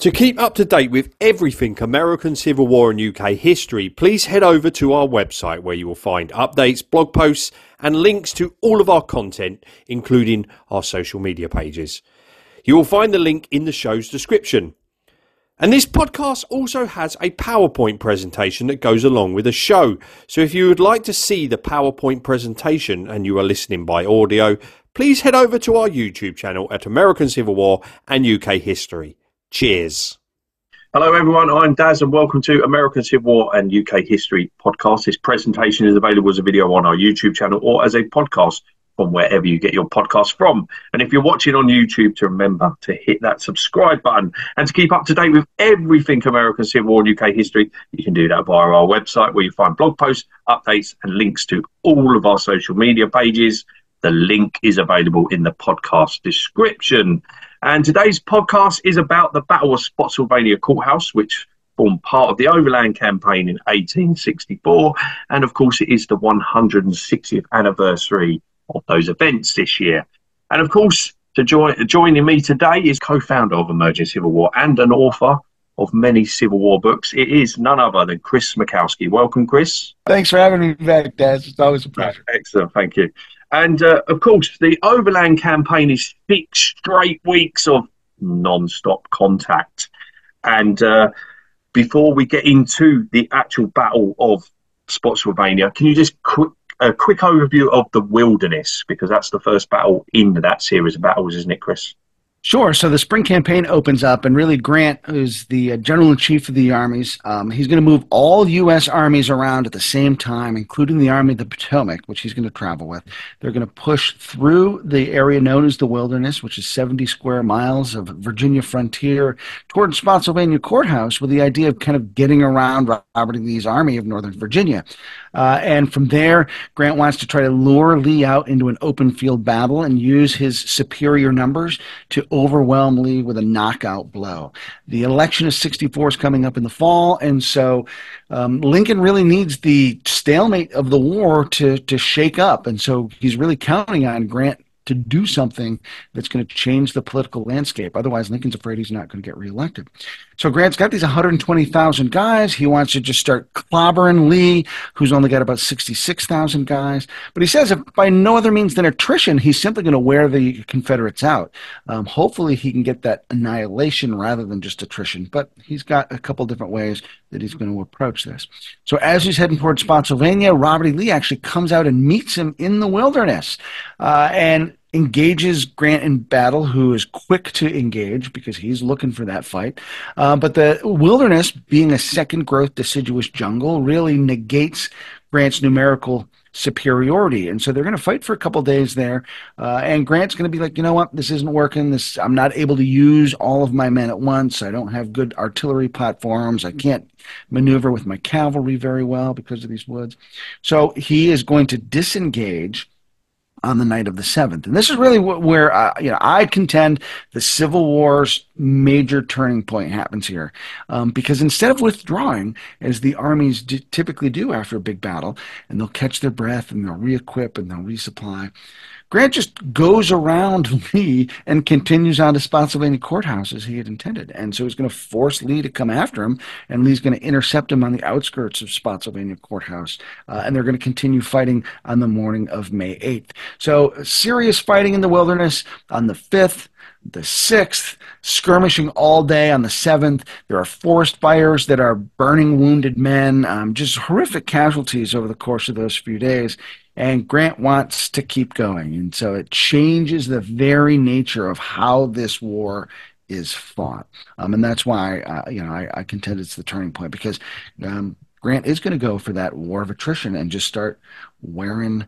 To keep up to date with everything American Civil War and UK history, please head over to our website where you will find updates, blog posts and links to all of our content, including our social media pages. You will find the link in the show's description. And this podcast also has a PowerPoint presentation that goes along with the show. So if you would like to see the PowerPoint presentation and you are listening by audio, please head over to our YouTube channel at American Civil War and UK History. Cheers. Hello everyone, I'm Daz and welcome to American Civil War and UK History podcast. This presentation is available as a video on our YouTube channel or as a podcast from wherever you get your podcast from. And if you're watching on YouTube, to remember to hit that subscribe button and to keep up to date with everything American Civil War and UK history, you can do that via our website where you find blog posts, updates and links to all of our social media pages. The link is available in the podcast description. And today's podcast is about the Battle of Spotsylvania Courthouse, which formed part of the Overland Campaign in 1864. And of course, it is the 160th anniversary of those events this year. And of course, joining me today is co-founder of Emerging Civil War and an author of many Civil War books. It is none other than Chris Makowski. Welcome, Chris. Thanks for having me back, Daz. It's always a pleasure. Excellent, thank you. And, of course, the Overland Campaign is 6 straight weeks of non-stop contact. And before we get into the actual Battle of Spotsylvania, can you just a quick overview of the Wilderness? Because that's the first battle in that series of battles, isn't it, Chris? Sure. So the spring campaign opens up, and really Grant, who's the general-in-chief of the armies, he's going to move all U.S. armies around at the same time, including the Army of the Potomac, which he's going to travel with. They're going to push through the area known as the Wilderness, which is 70 square miles of Virginia frontier, toward Spotsylvania Courthouse, with the idea of kind of getting around Robert E. Lee's Army of Northern Virginia. And from there, Grant wants to try to lure Lee out into an open field battle and use his superior numbers to overwhelm Lee with a knockout blow. The election of 64 is coming up in the fall, and so Lincoln really needs the stalemate of the war to shake up, and so he's really counting on Grant to do something that's going to change the political landscape. Otherwise, Lincoln's afraid he's not going to get reelected. So Grant's got these 120,000 guys. He wants to just start clobbering Lee, who's only got about 66,000 guys. But he says if by no other means than attrition, he's simply going to wear the Confederates out. Hopefully he can get that annihilation rather than just attrition. But he's got a couple different ways that he's going to approach this. So as he's heading towards Spotsylvania, Robert E. Lee actually comes out and meets him in the Wilderness and engages Grant in battle, who is quick to engage because he's looking for that fight. But the Wilderness, being a second growth deciduous jungle, really negates Grant's numerical superiority. And so they're going to fight for a couple days there. And Grant's going to be like, you know what, this isn't working. I'm not able to use all of my men at once. I don't have good artillery platforms. I can't maneuver with my cavalry very well because of these woods. So he is going to disengage on the night of the 7th. And this is really where I contend the Civil War's major turning point happens here. Because instead of withdrawing, as the armies typically do after a big battle, and they'll catch their breath and they'll re-equip and they'll resupply, Grant just goes around Lee and continues on to Spotsylvania Courthouse as he had intended. And so he's going to force Lee to come after him, and Lee's going to intercept him on the outskirts of Spotsylvania Courthouse. And they're going to continue fighting on the morning of May 8th. So serious fighting in the Wilderness on the 5th, the 6th, skirmishing all day on the 7th. There are forest fires that are burning wounded men, just horrific casualties over the course of those few days. And Grant wants to keep going. And so it changes the very nature of how this war is fought. And that's why, I contend it's the turning point, because Grant is going to go for that war of attrition and just start wearing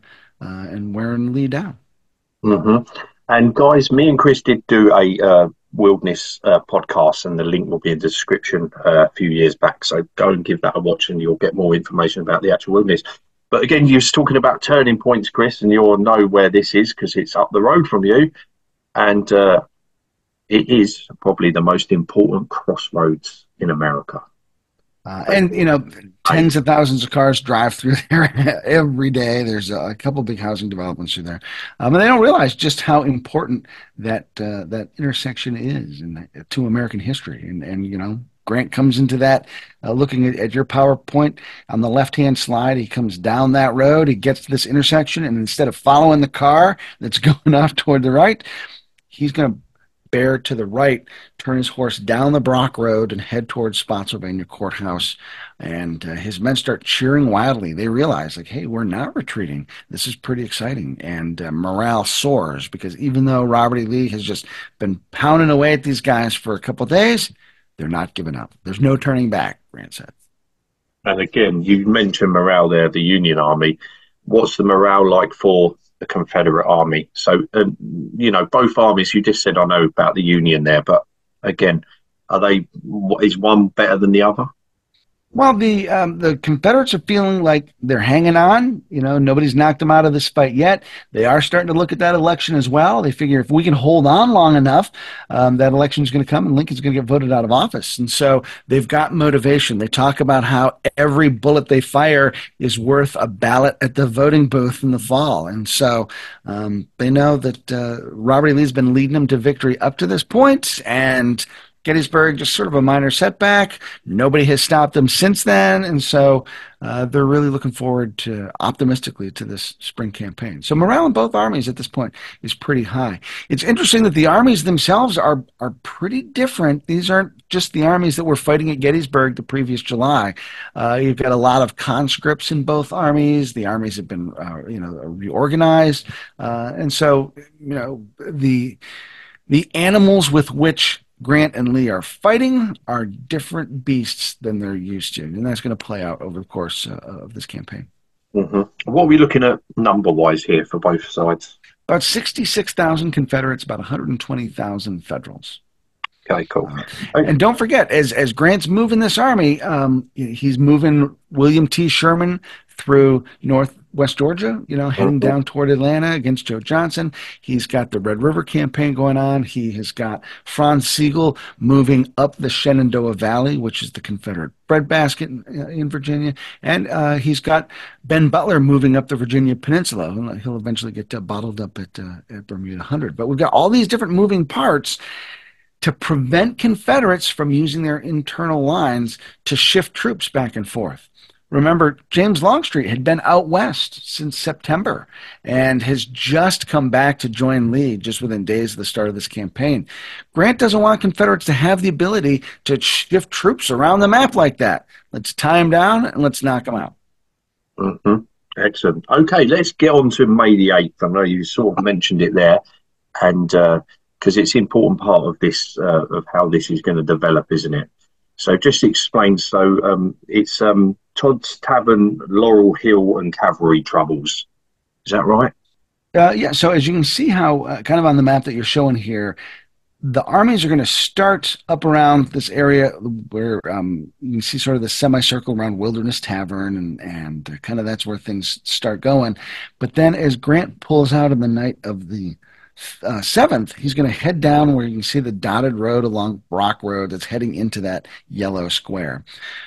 Lee down. Mm-hmm. And guys, me and Chris did do a Wilderness podcast, and the link will be in the description a few years back. So go and give that a watch and you'll get more information about the actual Wilderness. But again, you're talking about turning points, Chris, and you'll know where this is because it's up the road from you. And it is probably the most important crossroads in America. And, tens of thousands of cars drive through there every day. There's a couple big housing developments through there. And they don't realize just how important that intersection is to American history. And Grant comes into that, looking at your PowerPoint on the left-hand slide. He comes down that road. He gets to this intersection, and instead of following the car that's going off toward the right, he's going to bear to the right, turn his horse down the Brock Road and head towards Spotsylvania Courthouse. And his men start cheering wildly. They realize, like, hey, we're not retreating. This is pretty exciting. And morale soars because even though Robert E. Lee has just been pounding away at these guys for a couple of days, they're not giving up. There's no turning back, Grant said. And again, you mentioned morale there, the Union Army. What's the morale like for the Confederate Army? So, both armies, you just said, I know about the Union there, but again, is one better than the other? Well, the Confederates are feeling like they're hanging on. Nobody's knocked them out of this fight yet. They are starting to look at that election as well. They figure if we can hold on long enough, that election is going to come and Lincoln's going to get voted out of office. And so they've got motivation. They talk about how every bullet they fire is worth a ballot at the voting booth in the fall. And so they know that Robert E. Lee's been leading them to victory up to this point, and Gettysburg, just sort of a minor setback. Nobody has stopped them since then. And so they're really looking forward optimistically to this spring campaign. So morale in both armies at this point is pretty high. It's interesting that the armies themselves are pretty different. These aren't just the armies that were fighting at Gettysburg the previous July. You've got a lot of conscripts in both armies. The armies have been, reorganized. And so, the animals with which Grant and Lee are fighting are different beasts than they're used to, and that's going to play out over the course of this campaign. Mm-hmm. What are we looking at number-wise here for both sides? About 66,000 Confederates, about 120,000 Federals. Okay, cool. And don't forget, as Grant's moving this army, he's moving William T. Sherman through Northwest Georgia, heading down toward Atlanta against Joe Johnson. He's got the Red River campaign going on. He has got Franz Sigel moving up the Shenandoah Valley, which is the Confederate breadbasket in Virginia. And he's got Ben Butler moving up the Virginia Peninsula. He'll eventually get bottled up at Bermuda 100. But we've got all these different moving parts to prevent Confederates from using their internal lines to shift troops back and forth. Remember, James Longstreet had been out west since September and has just come back to join Lee just within days of the start of this campaign. Grant doesn't want Confederates to have the ability to shift troops around the map like that. Let's tie them down and let's knock them out. Mm-hmm. Excellent. Okay, let's get on to May the 8th. I know you sort of mentioned it there, and because it's an important part of this, of how this is going to develop, isn't it? So just explain. So it's Todd's Tavern, Laurel Hill, and Cavalry Troubles. Is that right? Yeah. So as you can see how kind of on the map that you're showing here, the armies are going to start up around this area where you can see sort of the semicircle around Wilderness Tavern, and kind of that's where things start going. But then as Grant pulls out on the night of the 7th, he's going to head down where you can see the dotted road along Brock Road that's heading into that yellow square.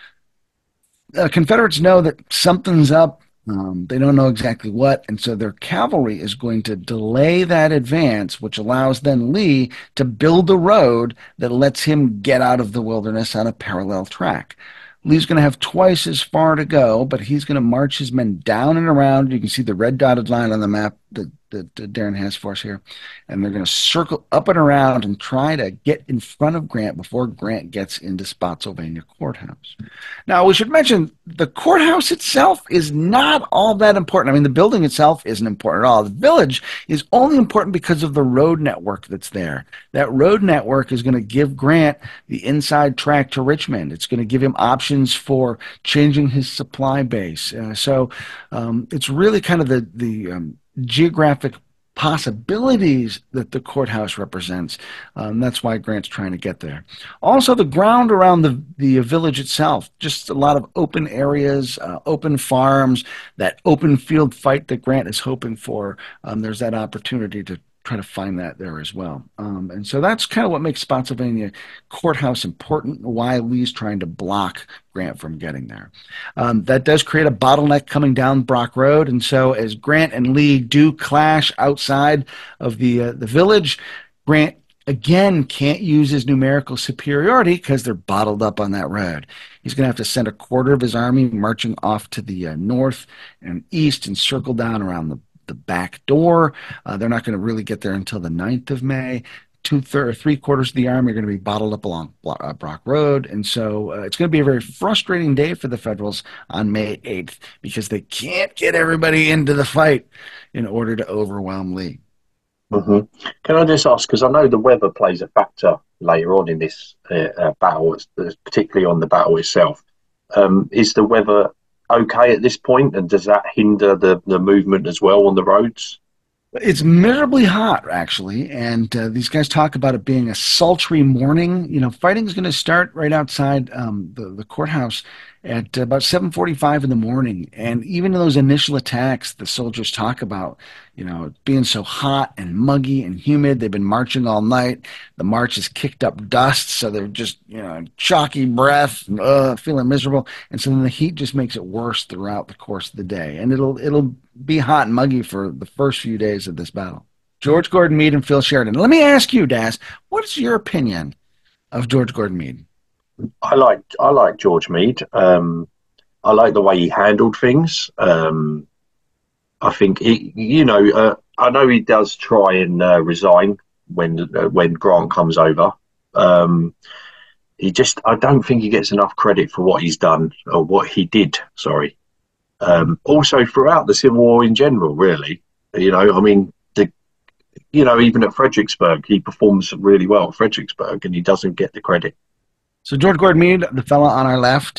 Confederates know that something's up. They don't know exactly what, and so their cavalry is going to delay that advance, which allows then Lee to build a road that lets him get out of the wilderness on a parallel track. Lee's going to have twice as far to go, but he's going to march his men down and around. You can see the red dotted line on the map that Darren has for us here. And they're going to circle up and around and try to get in front of Grant before Grant gets into Spotsylvania Courthouse. Now, we should mention the courthouse itself is not all that important. I mean, the building itself isn't important at all. The village is only important because of the road network that's there. That road network is going to give Grant the inside track to Richmond. It's going to give him options for changing his supply base. So it's really kind of the geographic possibilities that the courthouse represents. That's why Grant's trying to get there. Also, the ground around the village itself, just a lot of open areas, open farms, that open field fight that Grant is hoping for. There's that opportunity to try to find that there as well. And so that's kind of what makes Spotsylvania Courthouse important, why Lee's trying to block Grant from getting there. That does create a bottleneck coming down Brock Road. And so as Grant and Lee do clash outside of the village, Grant again can't use his numerical superiority because they're bottled up on that road. He's going to have to send a quarter of his army marching off to the north and east and circle down around the back door. They're not going to really get there until the 9th of May. Three-quarters of the army are going to be bottled up along Brock Road. And so it's going to be a very frustrating day for the Federals on May 8th because they can't get everybody into the fight in order to overwhelm Lee. Mm-hmm. Can I just ask, because I know the weather plays a factor later on in this battle, particularly on the battle itself. Is the weather okay at this point, and does that hinder the movement as well on the roads? It's miserably hot, actually, and these guys talk about it being a sultry morning. Fighting is going to start right outside the courthouse at about 7:45 in the morning. And even in those initial attacks, the soldiers talk about, being so hot and muggy and humid. They've been marching all night. The march has kicked up dust, so they're just, chalky breath, feeling miserable. And so then the heat just makes it worse throughout the course of the day. And it'll be hot and muggy for the first few days of this battle. George Gordon Meade and Phil Sheridan. Let me ask you, Daz, what is your opinion of George Gordon Meade? I like George Meade. I like the way he handled things. I think I know he does try and resign when Grant comes over. I don't think he gets enough credit for what he's done or what he did. Sorry. Also throughout the Civil War in general, really. Even at Fredericksburg, he performs really well at Fredericksburg, and he doesn't get the credit. So George Gordon Meade, the fellow on our left,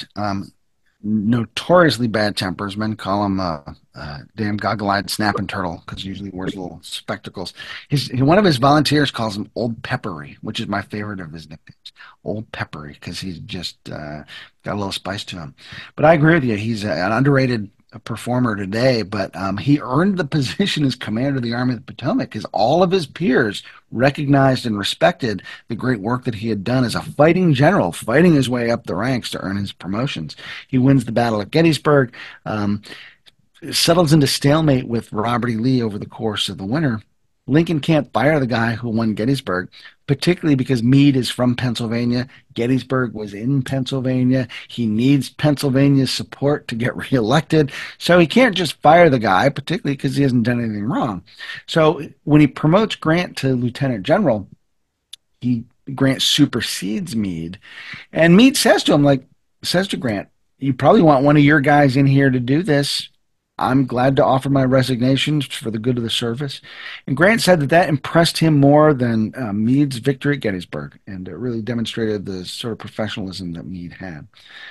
notoriously bad tempers. Men call him damn goggle-eyed snapping turtle because he usually wears little spectacles. One of his volunteers calls him Old Peppery, which is my favorite of his nicknames. Old Peppery, because he's just got a little spice to him. But I agree with you. He's an underrated performer today, but he earned the position as commander of the Army of the Potomac because all of his peers recognized and respected the great work that he had done as a fighting general, fighting his way up the ranks to earn his promotions. He wins the Battle of Gettysburg, settles into stalemate with Robert E. Lee over the course of the winter. Lincoln can't fire the guy who won Gettysburg, particularly because Meade is from Pennsylvania. Gettysburg was in Pennsylvania. He needs Pennsylvania's support to get reelected. So he can't just fire the guy, particularly because he hasn't done anything wrong. So when he promotes Grant to lieutenant general, Grant supersedes Meade. And Meade says to Grant, you probably want one of your guys in here to do this. I'm glad to offer my resignation for the good of the service. And Grant said that impressed him more than Meade's victory at Gettysburg, and it really demonstrated the sort of professionalism that Meade had.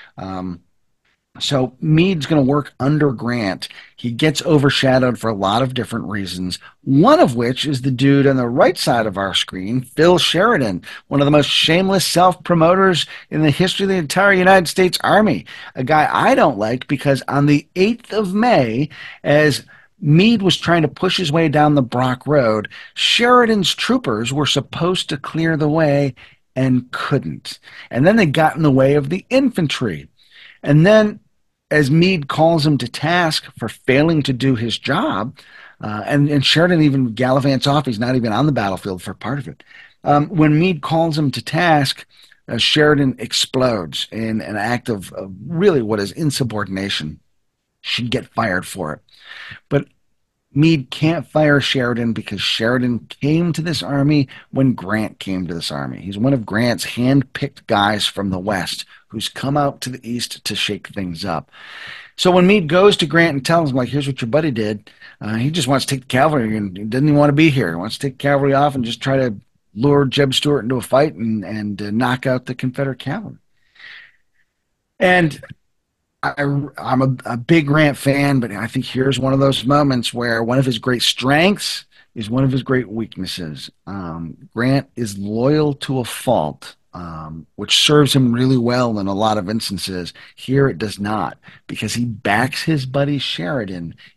So Meade's going to work under Grant. He gets overshadowed for a lot of different reasons, one of which is the dude on the right side of our screen, Phil Sheridan, one of the most shameless self-promoters in the history of the entire United States Army, a guy I don't like because on the 8th of May, as Meade was trying to push his way down the Brock Road, Sheridan's troopers were supposed to clear the way and couldn't. And then they got in the way of the infantry. And then as Meade calls him to task for failing to do his job, and Sheridan even gallivants off. He's not even on the battlefield for part of it. When Meade calls him to task, Sheridan explodes in an act of really what is insubordination. Should get fired for it. But Meade can't fire Sheridan because Sheridan came to this army when Grant came to this army. He's one of Grant's hand-picked guys from the West who's come out to the East to shake things up. So when Meade goes to Grant and tells him, here's what your buddy did, he just wants to take the cavalry and he doesn't even want to be here. He wants to take the cavalry off and just try to lure Jeb Stuart into a fight and knock out the Confederate cavalry. And I'm a big Grant fan, but I think here's one of those moments where one of his great strengths is one of his great weaknesses. Grant is loyal to a fault, which serves him really well in a lot of instances. Here it does not, because he backs his buddy Sheridan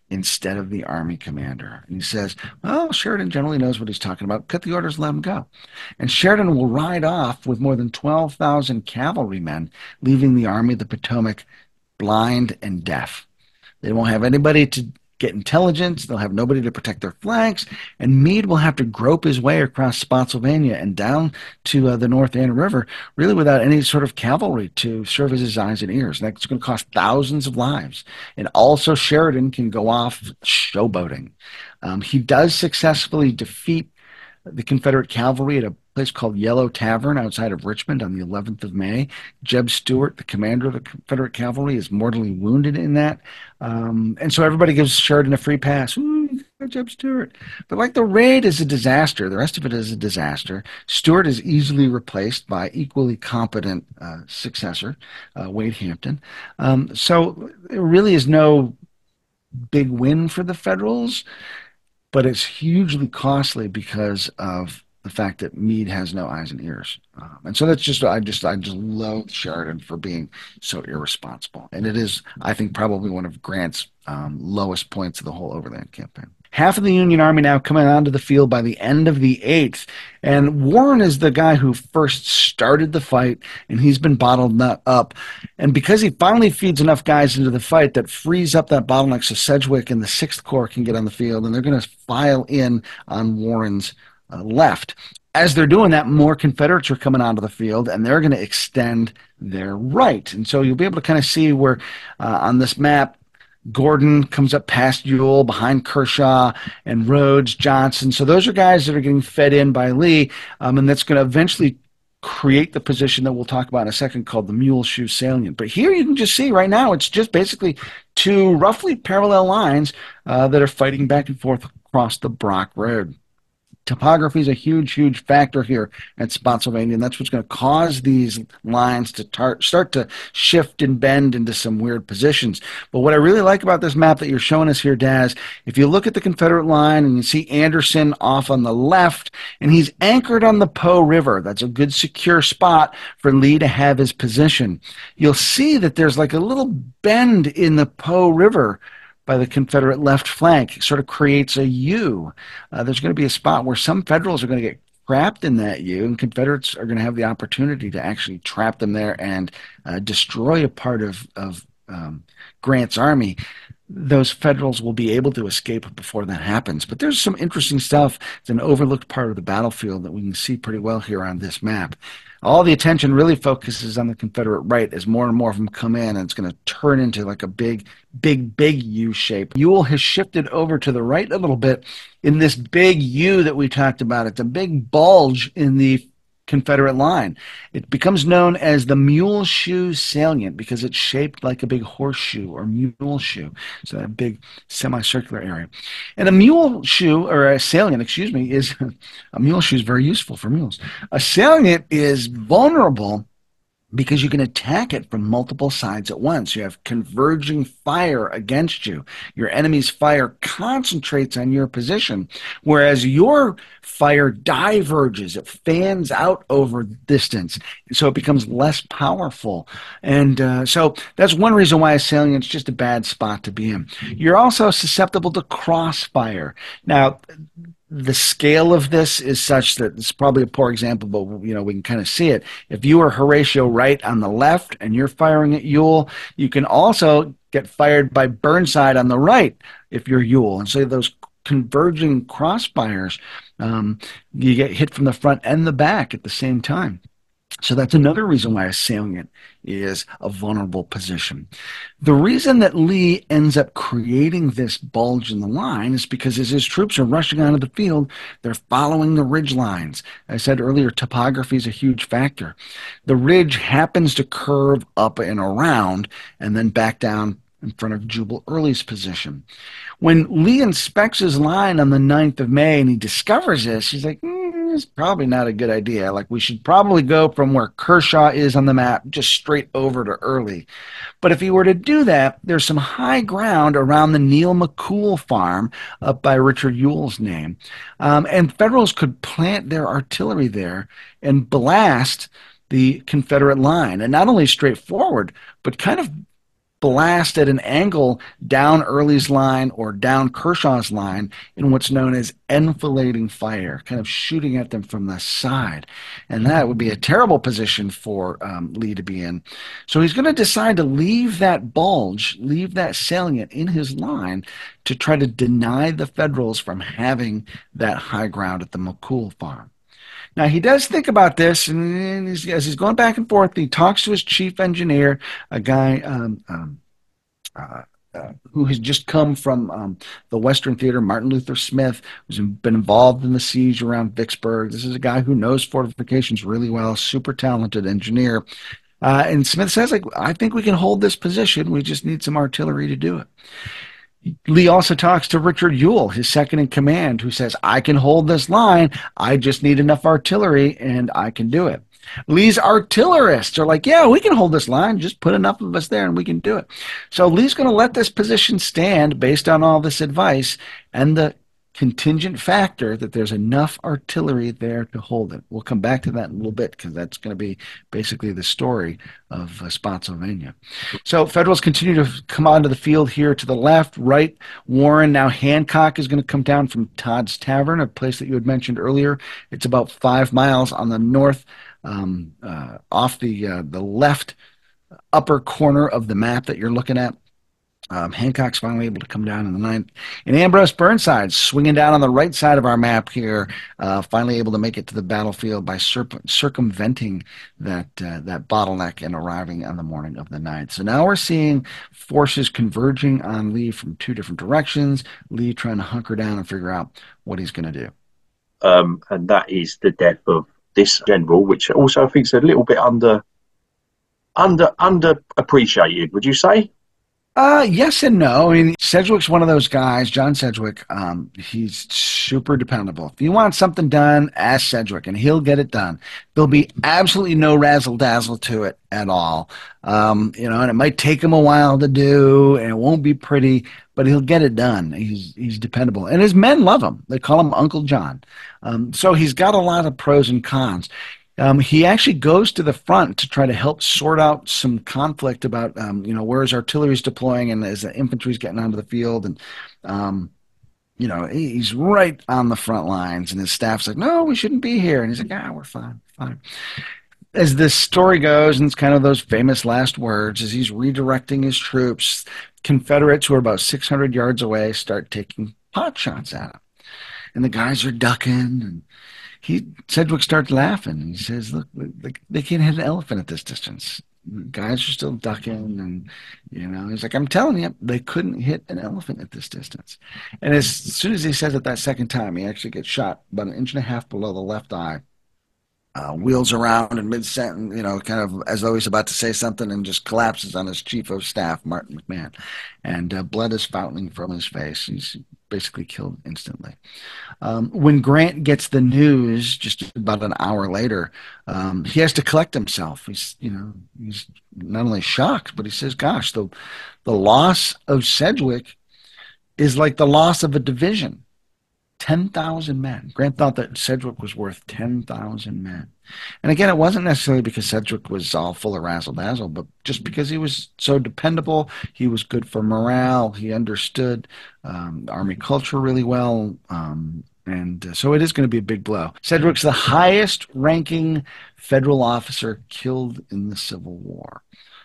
instead of the Army commander. And he says, well, Sheridan generally knows what he's talking about. Cut the orders, let him go. And Sheridan will ride off with more than 12,000 cavalrymen, leaving the Army of the Potomac blind and deaf. They won't have anybody to get intelligence. They'll have nobody to protect their flanks. And Meade will have to grope his way across Spotsylvania and down to the North Anna River, really without any sort of cavalry to serve as his eyes and ears. And that's going to cost thousands of lives. And also Sheridan can go off showboating. He does successfully defeat the Confederate cavalry at a place called Yellow Tavern outside of Richmond on the 11th of May. Jeb Stuart, the commander of the Confederate cavalry, is mortally wounded in that. And so everybody gives Sheridan a free pass. Ooh, Jeb Stuart. But like the raid is a disaster. The rest of it is a disaster. Stuart is easily replaced by equally competent successor, Wade Hampton. So there really is no big win for the Federals, but it's hugely costly because of the fact that Meade has no eyes and ears. And so that's just, I just loathe Sheridan for being so irresponsible. And it is, I think, probably one of Grant's lowest points of the whole Overland campaign. Half of the Union Army now coming onto the field by the end of the 8th. And Warren is the guy who first started the fight, and he's been bottled up. And because he finally feeds enough guys into the fight, that frees up that bottleneck so Sedgwick and the 6th Corps can get on the field, and they're going to file in on Warren's left. As they're doing that, more Confederates are coming onto the field, and they're going to extend their right. And so you'll be able to kind of see where on this map, Gordon comes up past Ewell, behind Kershaw and Rhodes, Johnson. So those are guys that are getting fed in by Lee, and that's going to eventually create the position that we'll talk about in a second called the Mule Shoe Salient. But here you can just see right now it's just basically two roughly parallel lines that are fighting back and forth across the Brock Road. Topography is a huge, huge factor here at Spotsylvania, and that's what's going to cause these lines to start to shift and bend into some weird positions. But what I really like about this map that you're showing us here, Daz, if you look at the Confederate line and you see Anderson off on the left, and he's anchored on the Po River. That's a good secure spot for Lee to have his position. You'll see that there's like a little bend in the Po River by the Confederate left flank. It sort of creates a U. There's going to be a spot where some Federals are going to get trapped in that U, and Confederates are going to have the opportunity to actually trap them there and destroy a part of Grant's army. Those Federals will be able to escape before that happens. But there's some interesting stuff. It's an overlooked part of the battlefield that we can see pretty well here on this map. All the attention really focuses on the Confederate right as more and more of them come in, and it's going to turn into like a big U shape. Ewell has shifted over to the right a little bit in this big U that we talked about. It's a big bulge in the Confederate line. It becomes known as the Mule Shoe Salient because it's shaped like a big horseshoe or mule shoe. So a big semicircular area. And a mule shoe, or a salient, excuse me, is a mule shoe is very useful for mules. A salient is vulnerable because you can attack it from multiple sides at once. You have converging fire against you. Your enemy's fire concentrates on your position, whereas your fire diverges. It fans out over distance, so it becomes less powerful. And so that's one reason why a salient's just a bad spot to be in. You're also susceptible to crossfire. Now, the scale of this is such that it's probably a poor example, but we can kind of see it. If you are Horatio Wright on the left and you're firing at Ewell, you can also get fired by Burnside on the right if you're Ewell. And so those converging crossfires, you get hit from the front and the back at the same time. So that's another reason why a salient is a vulnerable position. The reason that Lee ends up creating this bulge in the line is because as his troops are rushing onto the field, they're following the ridge lines. I said earlier, topography is a huge factor. The ridge happens to curve up and around and then back down in front of Jubal Early's position. When Lee inspects his line on the 9th of May and he discovers this, he's like, it's probably not a good idea. Like, we should probably go from where Kershaw is on the map just straight over to Early. But if he were to do that, there's some high ground around the Neil McCool farm up by Richard Ewell's name. And Federals could plant their artillery there and blast the Confederate line. And not only straightforward, but kind of blast at an angle down Early's line or down Kershaw's line in what's known as enfilading fire, kind of shooting at them from the side. And that would be a terrible position for Lee to be in. So he's going to decide to leave that bulge, leave that salient in his line to try to deny the Federals from having that high ground at the McCool farm. Now, he does think about this, and as he's going back and forth, he talks to his chief engineer, a guy who has just come from the Western Theater, Martin Luther Smith, who's been involved in the siege around Vicksburg. This is a guy who knows fortifications really well, super talented engineer. And Smith says, I think we can hold this position. We just need some artillery to do it. Lee also talks to Richard Ewell, his second in command, who says, I can hold this line. I just need enough artillery, and I can do it. Lee's artillerists are like, yeah, we can hold this line. Just put enough of us there, and we can do it. So Lee's going to let this position stand based on all this advice and the contingent factor that there's enough artillery there to hold it. We'll come back to that in a little bit because that's going to be basically the story of Spotsylvania. So Federals continue to come onto the field here to the left, right. Warren, now Hancock is going to come down from Todd's Tavern, a place that you had mentioned earlier. It's about 5 miles on the north, off the left upper corner of the map that you're looking at. Hancock's finally able to come down in the 9th. And Ambrose Burnside swinging down on the right side of our map here, finally able to make it to the battlefield by circumventing that bottleneck and arriving on the morning of the 9th. So now we're seeing forces converging on Lee from two different directions, Lee trying to hunker down and figure out what he's going to do. And that is the death of this general, which also I think is a little bit underappreciated, would you say? Yes and no. I mean, Sedgwick's one of those guys, John Sedgwick, he's super dependable. If you want something done, ask Sedgwick, and he'll get it done. There'll be absolutely no razzle-dazzle to it at all. And it might take him a while to do, and it won't be pretty, but he'll get it done. He's dependable. And his men love him. They call him Uncle John. So he's got a lot of pros and cons. He actually goes to the front to try to help sort out some conflict about, where his artillery's deploying and as the infantry's getting onto the field. And, he's right on the front lines. And his staff's like, no, we shouldn't be here. And he's like, we're fine. As this story goes, and it's kind of those famous last words, as he's redirecting his troops, Confederates who are about 600 yards away start taking pot shots at him. And the guys are ducking, and Sedgwick starts laughing. He says, look, they can't hit an elephant at this distance. Guys are still ducking, and, he's like, I'm telling you, they couldn't hit an elephant at this distance. And as soon as he says it that second time, he actually gets shot about 1.5 inches below the left eye. Wheels around in mid-sentence, kind of as though he's about to say something, and just collapses on his chief of staff, Martin McMahon. And blood is fountaining from his face. He's basically killed instantly. When Grant gets the news just about an hour later, he has to collect himself. He's not only shocked, but he says, gosh, the loss of Sedgwick is like the loss of a division. 10,000 men. Grant thought that Sedgwick was worth 10,000 men. And again, it wasn't necessarily because Sedgwick was all full of razzle-dazzle, but just because he was so dependable. He was good for morale. He understood Army culture really well. And so it is going to be a big blow. Sedgwick's the highest-ranking federal officer killed in the Civil War.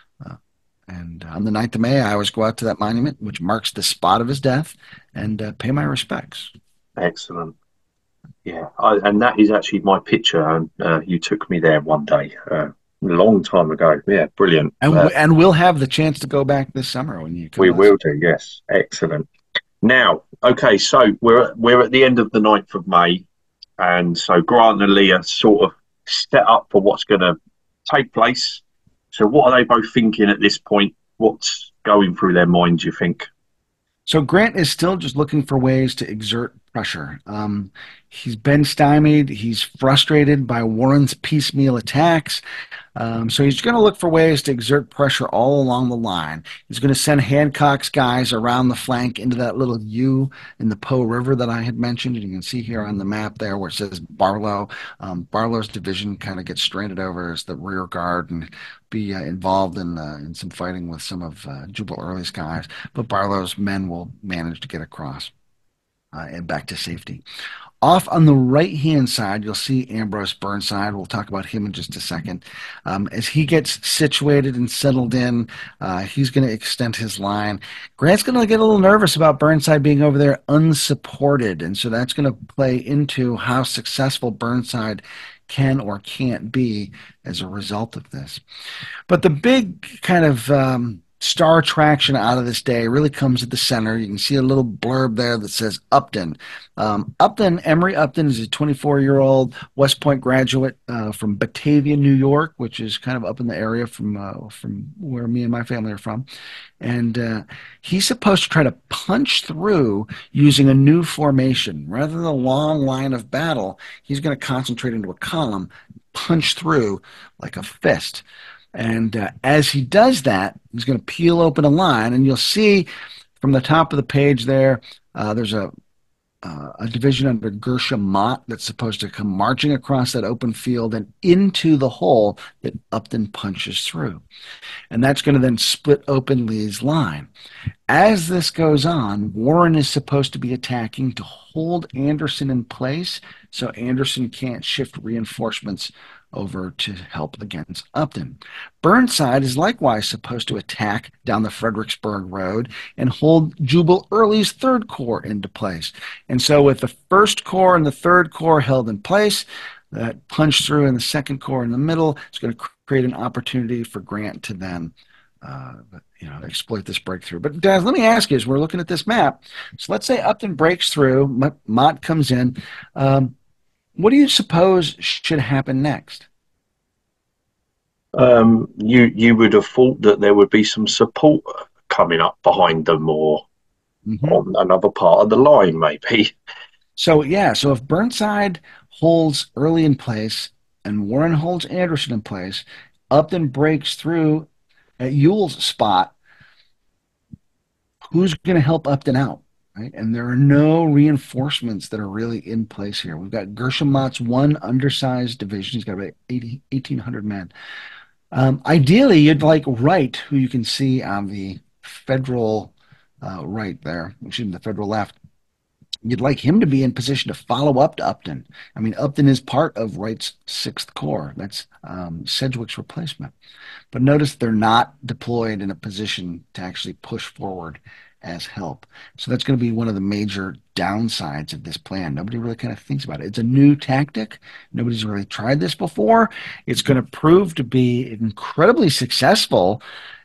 And on the 9th of May, I always go out to that monument, which marks the spot of his death, and pay my respects. Excellent. Yeah, and that is actually my picture. And you took me there one day, a long time ago. Yeah, brilliant. And we'll have the chance to go back this summer when you come. We will do. Yes, excellent. Now, okay, so we're at the end of the 9th of May, and so Grant and Lee are sort of set up for what's going to take place. So, what are they both thinking at this point? What's going through their minds, you think? So Grant is still just looking for ways to exert pressure. He's been stymied. He's frustrated by Warren's piecemeal attacks. So he's going to look for ways to exert pressure all along the line. He's going to send Hancock's guys around the flank into that little U in the Po River that I had mentioned. And you can see here on the map there where it says Barlow. Barlow's division kind of gets stranded over as the rear guard and be involved in some fighting with some of Jubal Early's guys. But Barlow's men will manage to get across and back to safety. Off on the right-hand side, you'll see Ambrose Burnside. We'll talk about him in just a second. As he gets situated and settled in, he's going to extend his line. Grant's going to get a little nervous about Burnside being over there unsupported, and so that's going to play into how successful Burnside can or can't be as a result of this. But the big kind of star attraction out of this day really comes at the center. You can see a little blurb there that says Upton. Emory Upton is a 24-year-old West Point graduate from Batavia, New York, which is kind of up in the area from where me and my family are from. And he's supposed to try to punch through using a new formation. Rather than a long line of battle, he's going to concentrate into a column, punch through like a fist. And as he does that, he's going to peel open a line, and you'll see from the top of the page there, there's a division under Gershom Mott that's supposed to come marching across that open field and into the hole that Upton punches through. And that's going to then split open Lee's line. As this goes on, Warren is supposed to be attacking to hold Anderson in place so Anderson can't shift reinforcements over to help against Upton. Burnside is likewise supposed to attack down the Fredericksburg Road and hold Jubal Early's Third Corps into place. And so with the First Corps and the Third Corps held in place, that punch through in the Second Corps in the middle, it's going to create an opportunity for Grant to then exploit this breakthrough. But Daz, let me ask you, as we're looking at this map, so let's say Upton breaks through, Mott comes in. What do you suppose should happen next? You would have thought that there would be some support coming up behind them or on another part of the line, maybe. So if Burnside holds Early in place and Warren holds Anderson in place, Upton breaks through at Ewell's spot, who's going to help Upton out? Right? And there are no reinforcements that are really in place here. We've got Gershom Mott's one undersized division. He's got about 1,800 men. Ideally, you'd like Wright, who you can see on the federal right there, excuse me, the federal left. You'd like him to be in position to follow up to Upton. I mean, Upton is part of Wright's 6th Corps. That's Sedgwick's replacement. But notice they're not deployed in a position to actually push forward as help. So that's going to be one of the major downsides of this plan. Nobody really kind of thinks about it. It's a new tactic. Nobody's really tried this before. It's going to prove to be incredibly successful,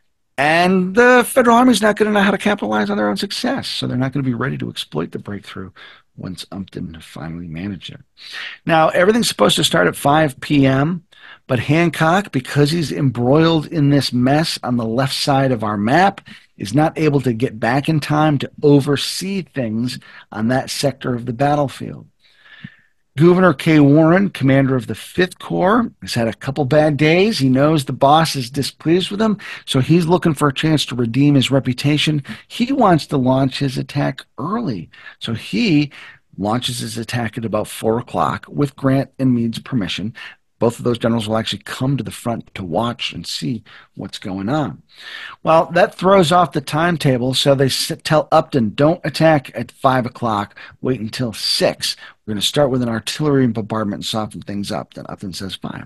and the Federal Army is not going to know how to capitalize on their own success. So they're not going to be ready to exploit the breakthrough once Upton finally managed it. Now, everything's supposed to start at 5 p.m., but Hancock, because he's embroiled in this mess on the left side of our map, is not able to get back in time to oversee things on that sector of the battlefield. Gouverneur K. Warren, commander of the 5th Corps, has had a couple bad days. He knows the boss is displeased with him, so he's looking for a chance to redeem his reputation. He wants to launch his attack early, so he launches his attack at about 4 o'clock with Grant and Meade's permission. Both of those generals will actually come to the front to watch and see what's going on. Well, that throws off the timetable, so they tell Upton, don't attack at 5 o'clock, wait until 6. We're going to start with an artillery bombardment and soften things up. Then Upton says, fine.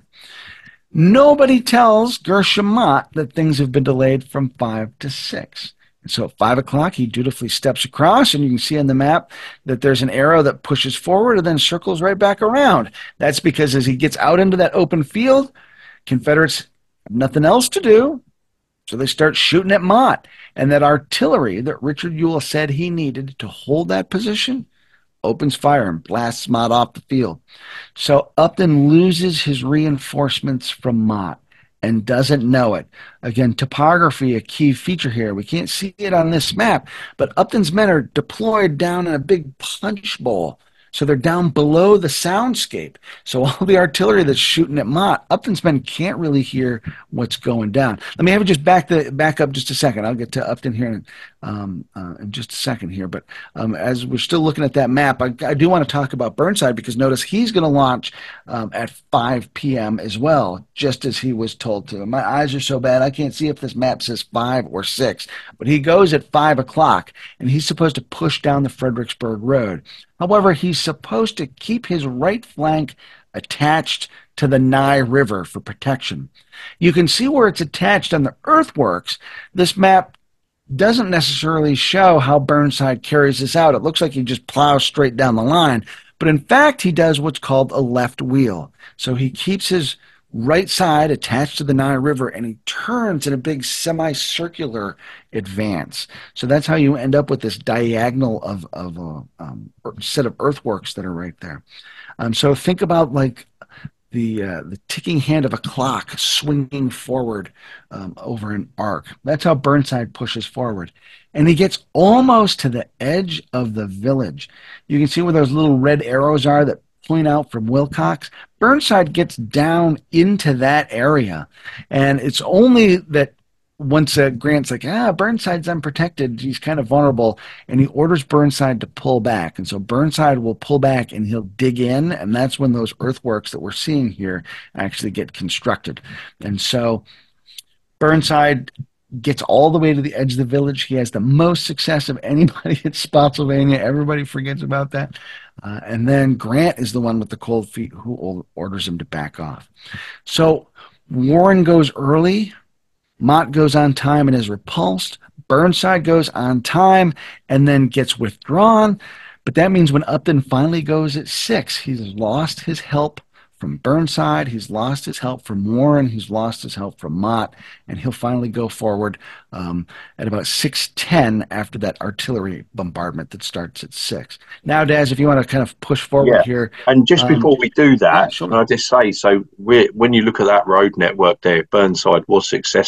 Nobody tells Gershom Mott that things have been delayed from 5 to 6. And so at 5 o'clock, he dutifully steps across, and you can see on the map that there's an arrow that pushes forward and then circles right back around. That's because as he gets out into that open field, Confederates have nothing else to do, so they start shooting at Mott. And that artillery that Richard Ewell said he needed to hold that position opens fire and blasts Mott off the field. So Upton loses his reinforcements from Mott, and doesn't know it. Again, topography, a key feature here. We can't see it on this map, but Upton's men are deployed down in a big punch bowl. So they're down below the soundscape. So all the artillery that's shooting at Mott, Upton's men can't really hear what's going down. Let me have it just back up just a second. I'll get to Upton here in just a second here. But as we're still looking at that map, I do want to talk about Burnside, because notice he's going to launch at 5 p.m. as well, just as he was told to. My eyes are so bad I can't see if this map says 5 or 6. But he goes at 5 o'clock, and he's supposed to push down the Fredericksburg Road. However, he's supposed to keep his right flank attached to the Nye River for protection. You can see where it's attached on the earthworks. This map doesn't necessarily show how Burnside carries this out. It looks like he just plows straight down the line, but in fact he does what's called a left wheel. So he keeps his right side attached to the Nye River, and he turns in a big semicircular advance. So that's how you end up with this diagonal of a set of earthworks that are right there. So think about like the ticking hand of a clock swinging forward over an arc. That's how Burnside pushes forward. And he gets almost to the edge of the village. You can see where those little red arrows are that point out from Wilcox. Burnside gets down into that area. And it's only that once Grant's like, Burnside's unprotected, he's kind of vulnerable, and he orders Burnside to pull back. And so Burnside will pull back and he'll dig in, and that's when those earthworks that we're seeing here actually get constructed. And so Burnside gets all the way to the edge of the village. He has the most success of anybody at Spotsylvania. Everybody forgets about that. And then Grant is the one with the cold feet who orders him to back off. So Warren goes early. Mott goes on time and is repulsed. Burnside goes on time and then gets withdrawn. But that means when Upton finally goes at 6, he's lost his help from Burnside, he's lost his help from Warren, he's lost his help from Mott, and he'll finally go forward at about 6:10 after that artillery bombardment that starts at 6. Now, Daz, if you want to kind of push forward here. And just before we do that, sure. Can I just say, so when you look at that road network there, Burnside was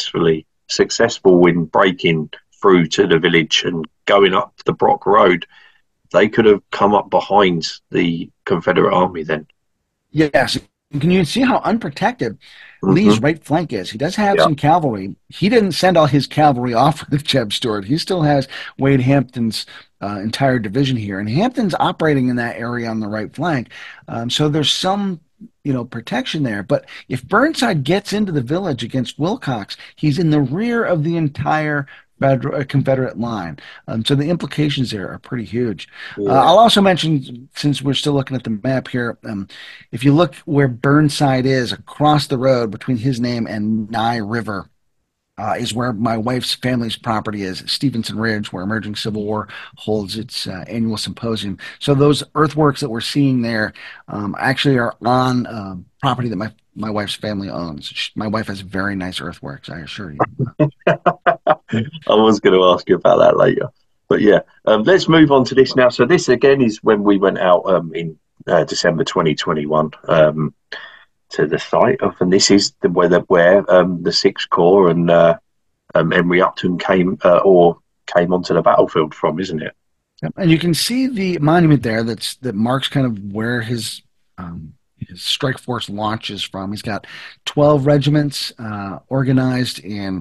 successful in breaking through to the village and going up the Brock Road. They could have come up behind the Confederate army then. Yes. Can you see how unprotected Lee's right flank is? He does have some cavalry. He didn't send all his cavalry off with Jeb Stuart. He still has Wade Hampton's entire division here. And Hampton's operating in that area on the right flank. So there's some protection there. But if Burnside gets into the village against Wilcox, he's in the rear of the entire Confederate line. So the implications there are pretty huge. Yeah. I'll also mention, since we're still looking at the map here, if you look where Burnside is across the road between his name and Nye River, is where my wife's family's property is, Stevenson Ridge, where Emerging Civil War holds its annual symposium. So those earthworks that we're seeing there actually are on property that my wife's family owns. My wife has very nice earthworks, I assure you. I was going to ask you about that later. But yeah, let's move on to this now. So this, again, is when we went out in December 2021 to the site of, and this is where the 6th Corps and Emory Upton came onto the battlefield from, isn't it? And you can see the monument there that marks kind of where his strike force launches from. He's got 12 regiments organized in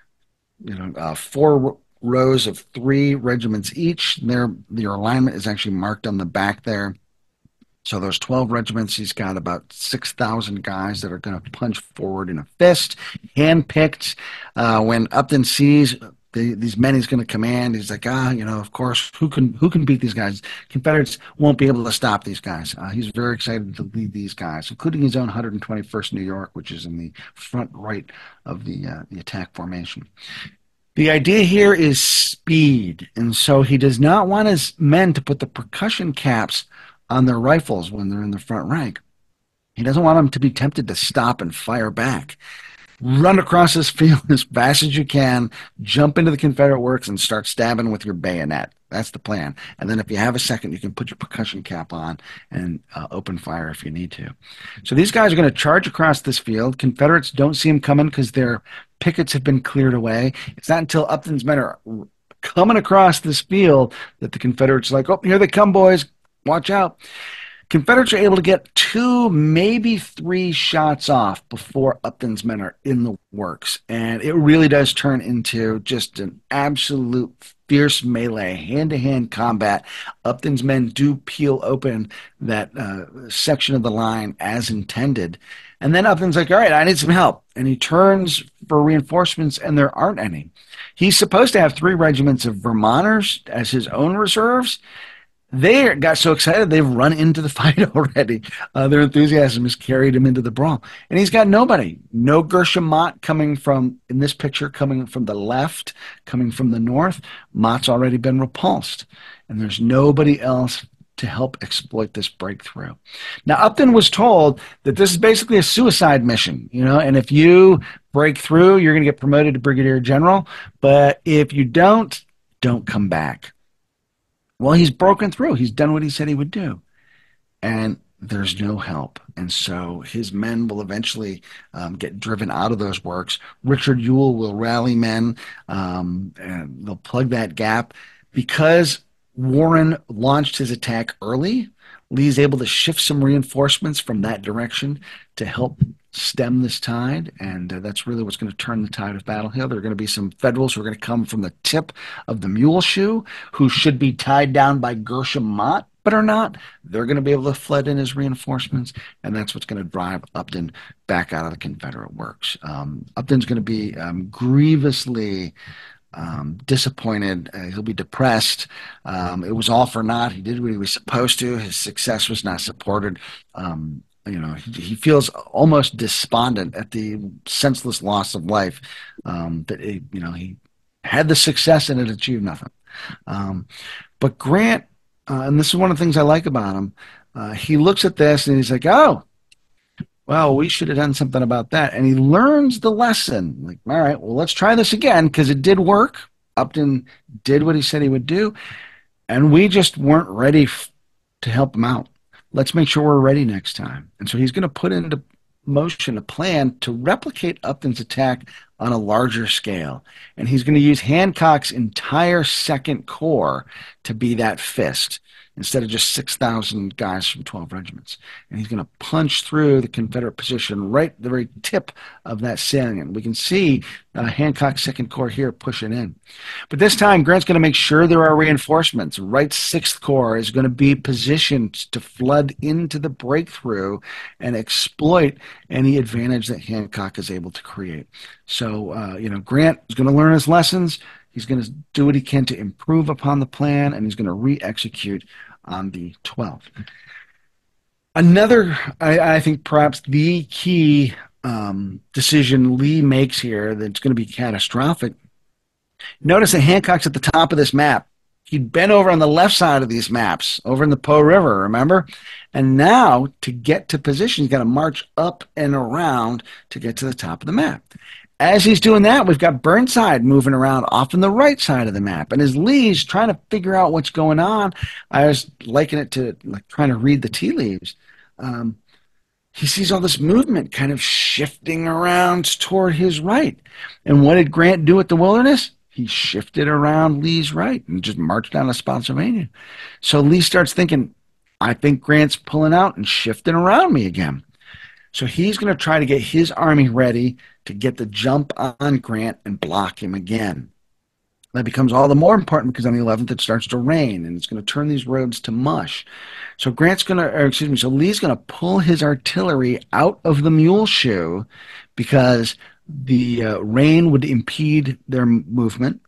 4 rows of 3 regiments each. Their alignment is actually marked on the back there. So those 12 regiments, he's got about 6,000 guys that are going to punch forward in a fist, handpicked. When Upton sees these men he's going to command, he's like, of course, who can beat these guys? Confederates won't be able to stop these guys. He's very excited to lead these guys, including his own 121st New York, which is in the front right of the attack formation. The idea here is speed, and so he does not want his men to put the percussion caps on their rifles when they're in the front rank. He doesn't want them to be tempted to stop and fire back. Run across this field as fast as you can, jump into the Confederate works, and start stabbing with your bayonet. That's the plan. And then if you have a second, you can put your percussion cap on and open fire if you need to. So these guys are going to charge across this field. Confederates don't see them coming because their pickets have been cleared away. It's not until Upton's men are coming across this field that the Confederates are like, oh, here they come, boys. Watch out. Confederates are able to get 2, maybe 3 shots off before Upton's men are in the works. And it really does turn into just an absolute fierce melee, hand-to-hand combat. Upton's men do peel open that section of the line as intended. And then Upton's like, all right, I need some help. And he turns for reinforcements, and there aren't any. He's supposed to have 3 regiments of Vermonters as his own reserves. They got so excited they've run into the fight already. Their enthusiasm has carried him into the brawl. And he's got nobody. No Gershom Mott coming from, in this picture, coming from the left, coming from the north. Mott's already been repulsed. And there's nobody else to help exploit this breakthrough. Now, Upton was told that this is basically a suicide mission, and if you break through, you're going to get promoted to brigadier general. But if you don't come back. Well, he's broken through. He's done what he said he would do. And there's no help. And so his men will eventually get driven out of those works. Richard Ewell will rally men, and they'll plug that gap. Because Warren launched his attack early, Lee's able to shift some reinforcements from that direction to help stem this tide, and that's really what's going to turn the tide of Battle Hill. There are going to be some Federals who are going to come from the tip of the Muleshoe, who should be tied down by Gershom Mott, but are not. They're going to be able to flood in as reinforcements, and that's what's going to drive Upton back out of the Confederate works. Upton's going to be grievously disappointed. He'll be depressed. It was all for naught. He did what he was supposed to. His success was not supported. He feels almost despondent at the senseless loss of life. That he had the success and it achieved nothing. But Grant, and this is one of the things I like about him, he looks at this and he's like, oh, well, we should have done something about that. And he learns the lesson. Like, all right, well, let's try this again because it did work. Upton did what he said he would do, and we just weren't ready to help him out. Let's make sure we're ready next time. And so he's going to put into motion a plan to replicate Upton's attack on a larger scale. And he's going to use Hancock's entire Second Corps to be that fist, instead of just 6,000 guys from 12 regiments. And he's going to punch through the Confederate position right at the very tip of that salient. We can see Hancock's Second Corps here pushing in. But this time, Grant's going to make sure there are reinforcements. Wright's Sixth Corps is going to be positioned to flood into the breakthrough and exploit any advantage that Hancock is able to create. So, Grant is going to learn his lessons. He's going to do what he can to improve upon the plan, and he's going to re-execute on the 12th. Another, I think perhaps the key decision Lee makes here that's going to be catastrophic. Notice that Hancock's at the top of this map. He'd been over on the left side of these maps, over in the Po River, remember? And now, to get to position, he's got to march up and around to get to the top of the map. As he's doing that, we've got Burnside moving around off on the right side of the map. And as Lee's trying to figure out what's going on, I was liking it to like trying to read the tea leaves. He sees all this movement kind of shifting around toward his right. And what did Grant do at the Wilderness? He shifted around Lee's right and just marched down to Spotsylvania. So Lee starts thinking, I think Grant's pulling out and shifting around me again. So he's going to try to get his army ready to get the jump on Grant and block him again. That becomes all the more important because on the 11th it starts to rain and it's going to turn these roads to mush. So Lee's going to pull his artillery out of the Muleshoe because the rain would impede their movement.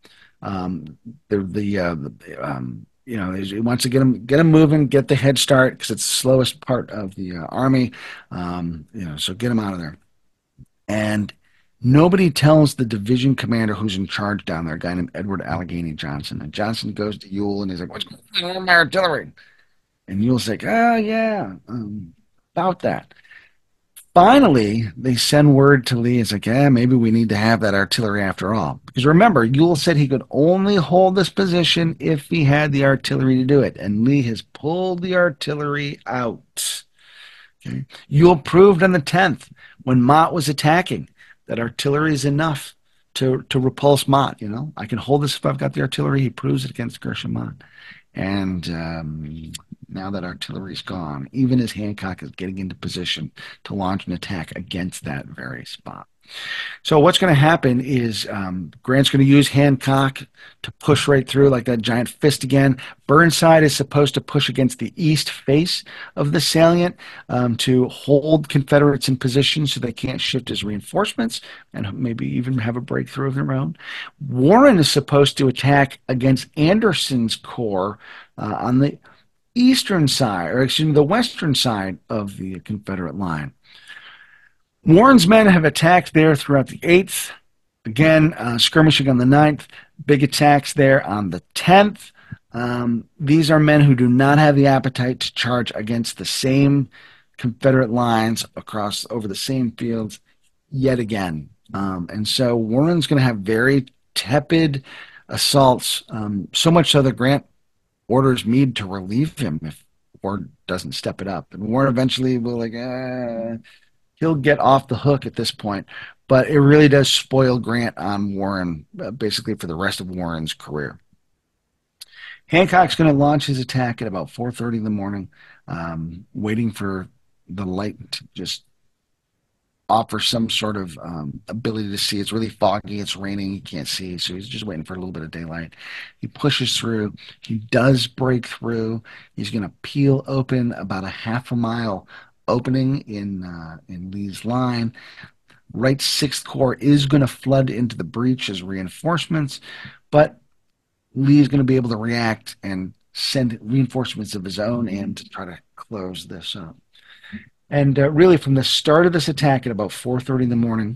He wants to get them moving, get the head start because it's the slowest part of the army. So get them out of there. And nobody tells the division commander who's in charge down there, a guy named Edward Allegheny Johnson. And Johnson goes to Ewell and he's like, "What's going on with my artillery?" And Ewell's like, "Oh yeah, about that." finally, they send word to Lee. It's like, maybe we need to have that artillery after all. Because remember, Ewell said he could only hold this position if he had the artillery to do it. And Lee has pulled the artillery out. Okay. Ewell proved on the 10th, when Mott was attacking, that artillery is enough to repulse Mott. I can hold this if I've got the artillery. He proves it against Gershom Mott. And now that artillery's gone, even as Hancock is getting into position to launch an attack against that very spot. So what's going to happen is Grant's going to use Hancock to push right through like that giant fist again. Burnside is supposed to push against the east face of the salient to hold Confederates in position so they can't shift as reinforcements and maybe even have a breakthrough of their own. Warren is supposed to attack against Anderson's corps on the eastern side, or excuse me, the western side of the Confederate line. Warren's men have attacked there throughout the 8th. Again, skirmishing on the 9th. Big attacks there on the 10th. These are men who do not have the appetite to charge against the same Confederate lines over the same fields yet again. And so Warren's going to have very tepid assaults, so much so that Grant orders Meade to relieve him if Ward doesn't step it up. And Warren eventually will he'll get off the hook at this point, but it really does spoil Grant on Warren, basically for the rest of Warren's career. Hancock's going to launch his attack at about 4:30 in the morning, waiting for the light to just offer some sort of ability to see. It's really foggy, it's raining, he can't see, so he's just waiting for a little bit of daylight. He pushes through, he does break through, he's going to peel open about a half a mile opening in Lee's line. Wright's 6th Corps is going to flood into the breach as reinforcements, but Lee is going to be able to react and send reinforcements of his own in to try to close this up. And really, from the start of this attack at about 4:30 in the morning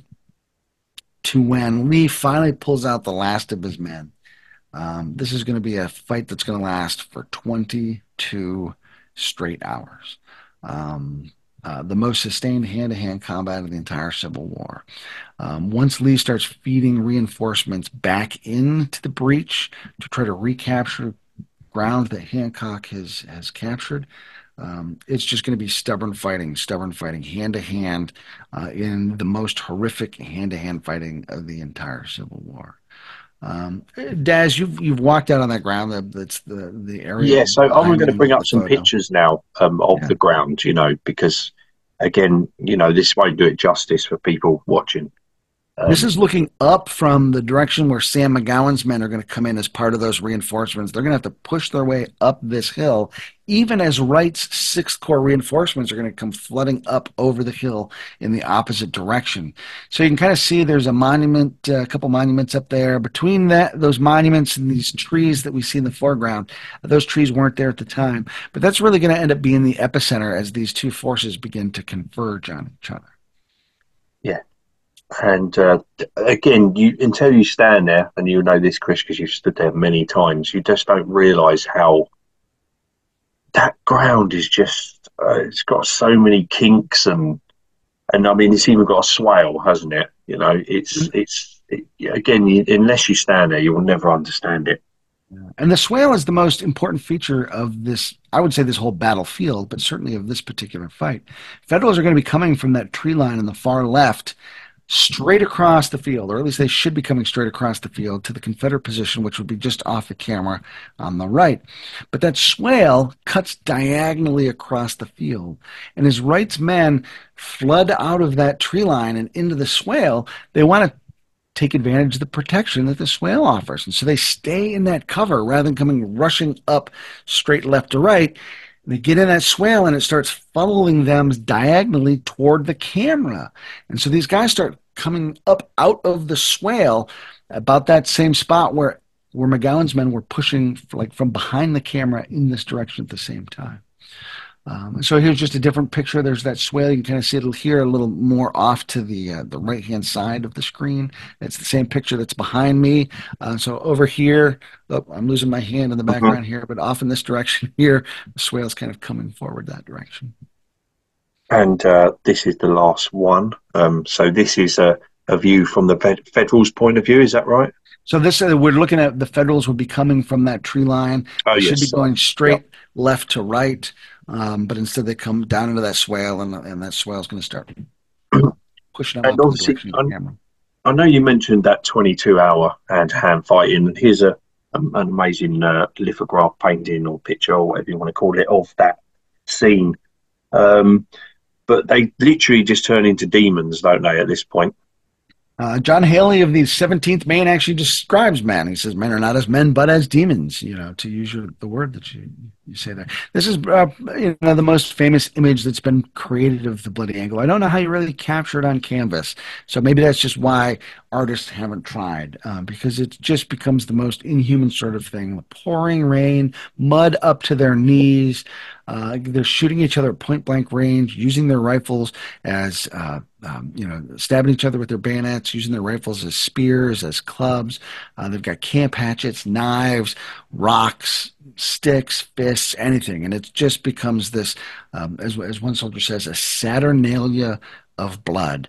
to when Lee finally pulls out the last of his men, this is going to be a fight that's going to last for 22 straight hours. The most sustained hand-to-hand combat of the entire Civil War. Once Lee starts feeding reinforcements back into the breach to try to recapture ground that Hancock has captured, it's just going to be stubborn fighting, hand-to-hand in the most horrific hand-to-hand fighting of the entire Civil War. Daz, you've walked out on that ground. That's the area. Yeah, so I'm going to bring up some pictures now of the ground, because again, this won't do it justice for people watching. This is looking up from the direction where Sam McGowan's men are going to come in as part of those reinforcements. They're going to have to push their way up this hill, even as Wright's 6th Corps reinforcements are going to come flooding up over the hill in the opposite direction. So you can kind of see there's a monument, a couple monuments up there. Between those monuments and these trees that we see in the foreground, those trees weren't there at the time. But that's really going to end up being the epicenter as these two forces begin to converge on each other. Yeah. And again, until you stand there, and you know this, Chris, because you've stood there many times, you just don't realise how that ground is just, it's got so many kinks and I mean, it's even got a swale, hasn't it? Again, unless you stand there, you will never understand it. And the swale is the most important feature of this, I would say this whole battlefield, but certainly of this particular fight. Federals are going to be coming from that tree line on the far left straight across the field, or at least they should be coming straight across the field to the Confederate position, which would be just off the camera on the right. But that swale cuts diagonally across the field. And as Wright's men flood out of that tree line and into the swale, they want to take advantage of the protection that the swale offers. And so they stay in that cover rather than coming rushing up straight left to right. They get in that swale and it starts funneling them diagonally toward the camera. And so these guys start coming up out of the swale about that same spot where McGowan's men were pushing from behind the camera in this direction at the same time. So here's just a different picture. There's that swale. You can kind of see it here a little more off to the right-hand side of the screen. It's the same picture that's behind me. So over here, I'm losing my hand in the background here, but off in this direction here, the swale's kind of coming forward that direction. And this is the last one. So this is a view from the Federals' point of view. Is that right? So this we're looking at the Federals would be coming from that tree line. Oh, They should be yes. going straight Yep. left to right, but instead they come down into that swale, and that swale is going to start pushing them And up in the obviously, direction of the camera. I know you mentioned that 22-hour hand fighting. And here's an amazing lithograph painting or picture or whatever you want to call it of that scene. Um, but they literally just turn into demons, don't they, at this point? John Haley of the 17th Maine actually describes men. He says men are not as men, but as demons, to use the word that you say there. This is the most famous image that's been created of the Bloody Angle. I don't know how you really capture it on canvas. So maybe that's just why artists haven't tried, because it just becomes the most inhuman sort of thing. Pouring rain, mud up to their knees. They're shooting each other at point blank range, using their rifles as stabbing each other with their bayonets, using their rifles as spears, as clubs. They've got camp hatchets, knives, rocks, sticks, fists, anything. And it just becomes this, as one soldier says, a Saturnalia of blood.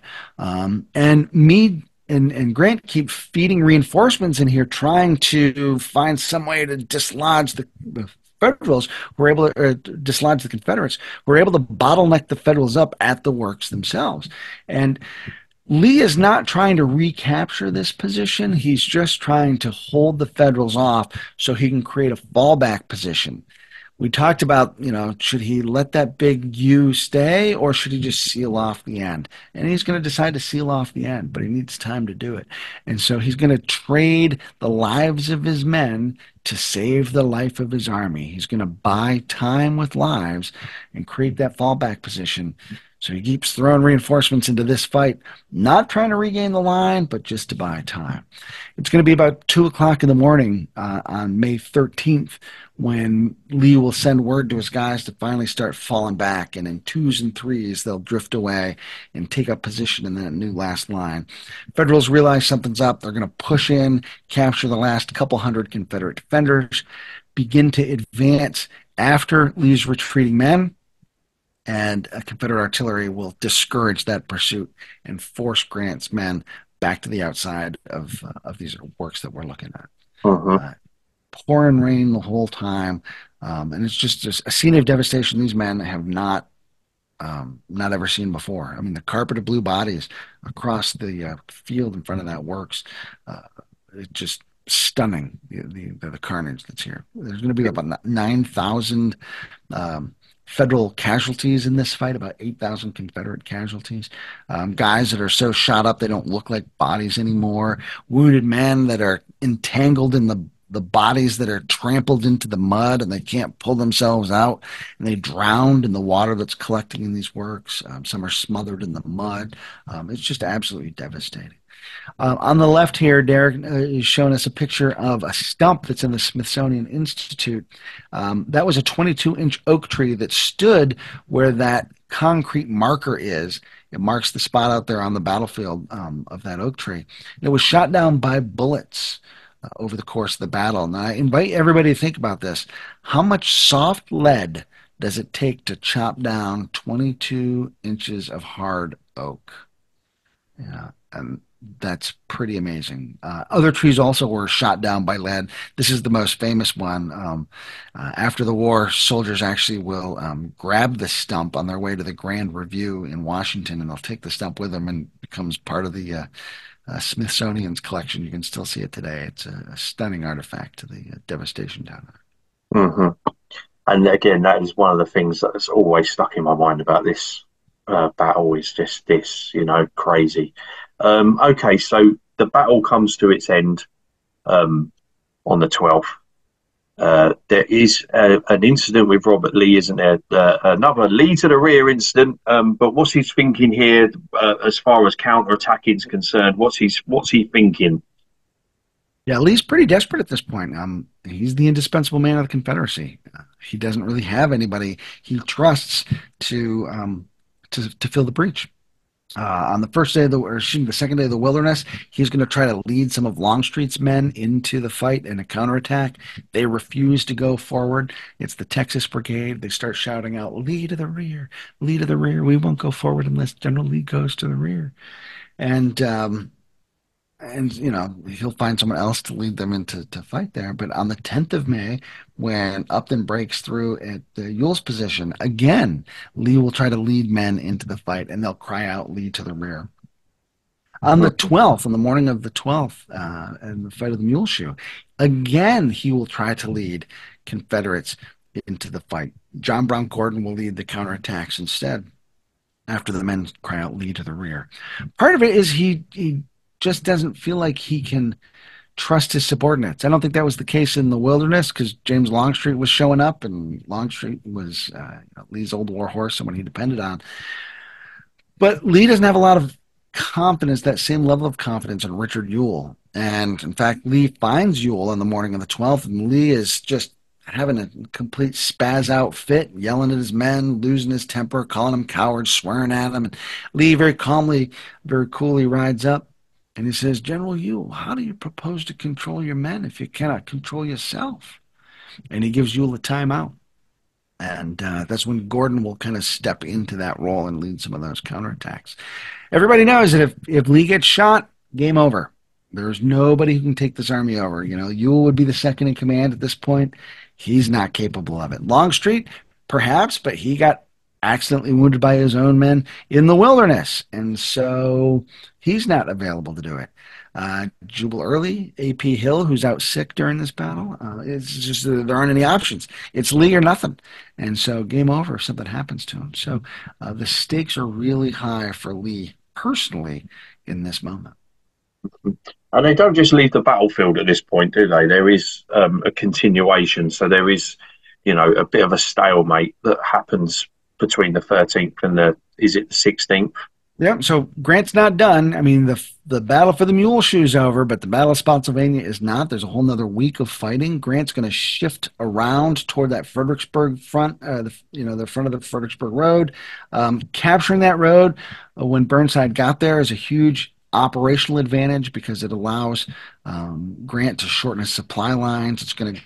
And Meade and Grant keep feeding reinforcements in here, trying to find some way to dislodge the Federals, who were able to dislodge the Confederates, who were able to bottleneck the Federals up at the works themselves. And Lee is not trying to recapture this position. He's just trying to hold the Federals off so he can create a fallback position. We talked about, should he let that big U stay or should he just seal off the end? And he's going to decide to seal off the end, but he needs time to do it. And so he's going to trade the lives of his men to save the life of his army. He's going to buy time with lives and create that fallback position. So he keeps throwing reinforcements into this fight, not trying to regain the line, but just to buy time. It's going to be about 2 o'clock in the morning on May 13th when Lee will send word to his guys to finally start falling back. And in twos and threes, they'll drift away and take up position in that new last line. Federals realize something's up. They're going to push in, capture the last couple hundred Confederate defenders, begin to advance after Lee's retreating men. And Confederate artillery will discourage that pursuit and force Grant's men back to the outside of these works that we're looking at. Pouring rain the whole time, and it's just a scene of devastation these men have not ever seen before. I mean, the carpet of blue bodies across the field in front of that works, it's just stunning, the carnage that's here. There's going to be about 9,000 Federal casualties in this fight, about 8,000 Confederate casualties. Guys that are so shot up they don't look like bodies anymore. Wounded men that are entangled in the bodies that are trampled into the mud and they can't pull themselves out, and they drowned in the water that's collecting in these works. Some are smothered in the mud. It's just absolutely devastating. On the left here, Derek is showing us a picture of a stump that's in the Smithsonian Institute. That was a 22-inch oak tree that stood where that concrete marker is. It marks the spot out there on the battlefield of that oak tree. And it was shot down by bullets over the course of the battle. And I invite everybody to think about this. How much soft lead does it take to chop down 22 inches of hard oak? Yeah, and that's pretty amazing. Other trees also were shot down by lead. This is the most famous one. After the war, soldiers actually will grab the stump on their way to the Grand Review in Washington, and they'll take the stump with them, and it becomes part of the Smithsonian's collection. You can still see it today. It's a stunning artifact to the devastation down there. And again, that is one of the things that's always stuck in my mind about this battle is just this, crazy. Okay, so the battle comes to its end on the 12th. There is an incident with Robert Lee, isn't there? Another Lee to the rear incident. But what's his thinking here as far as counter-attacking is concerned? What's he thinking? Yeah, Lee's pretty desperate at this point. He's the indispensable man of the Confederacy. He doesn't really have anybody he trusts to fill the breach. On the first day of the second day of the Wilderness, he's going to try to lead some of Longstreet's men into the fight in a counterattack. They refuse to go forward. It's the Texas Brigade. They start shouting out, "Lee to the rear, Lee to the rear. We won't go forward unless General Lee goes to the rear." And he'll find someone else to lead them into to fight there. But on the 10th of May, when Upton breaks through at Ewell's position again, Lee will try to lead men into the fight, and they'll cry out, "Lee to the rear." On the 12th, on the morning of the 12th, in the fight of the Muleshoe, again he will try to lead Confederates into the fight. John Brown Gordon will lead the counterattacks instead, after the men cry out, "Lee to the rear." Part of it is he just doesn't feel like he can trust his subordinates. I don't think that was the case in the Wilderness, because James Longstreet was showing up, and Longstreet was Lee's old war horse, someone he depended on. But Lee doesn't have a lot of confidence, that same level of confidence, in Richard Ewell. And in fact, Lee finds Ewell on the morning of the 12th, and Lee is just having a complete spaz out fit, yelling at his men, losing his temper, calling them cowards, swearing at them. And Lee very calmly, very coolly rides up, and he says, "General Ewell, how do you propose to control your men if you cannot control yourself?" And he gives Ewell a timeout. And that's when Gordon will kind of step into that role and lead some of those counterattacks. Everybody knows that if Lee gets shot, game over. There's nobody who can take this army over. Ewell would be the second in command at this point. He's not capable of it. Longstreet, perhaps, but he got accidentally wounded by his own men in the Wilderness, and so he's not available to do it. Jubal Early, A.P. Hill, who's out sick during this battle, it's just there aren't any options. It's Lee or nothing, and so game over if something happens to him. So the stakes are really high for Lee personally in this moment. And they don't just leave the battlefield at this point, do they? There is a continuation. So there is, a bit of a stalemate that happens between the 13th and the 16th? Yeah, so Grant's not done. I mean, the battle for the Muleshoe is over, but the Battle of Spotsylvania is not. There's a whole nother week of fighting. Grant's going to shift around toward that Fredericksburg front, the front of the Fredericksburg Road. Capturing that road when Burnside got there is a huge operational advantage, because it allows Grant to shorten his supply lines. It's going to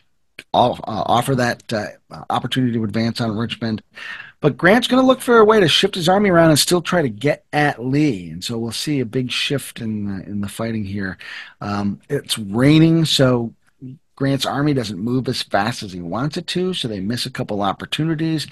offer that opportunity to advance on Richmond. But Grant's going to look for a way to shift his army around and still try to get at Lee. And so we'll see a big shift in the fighting here. It's raining, so Grant's army doesn't move as fast as he wants it to, so they miss a couple opportunities.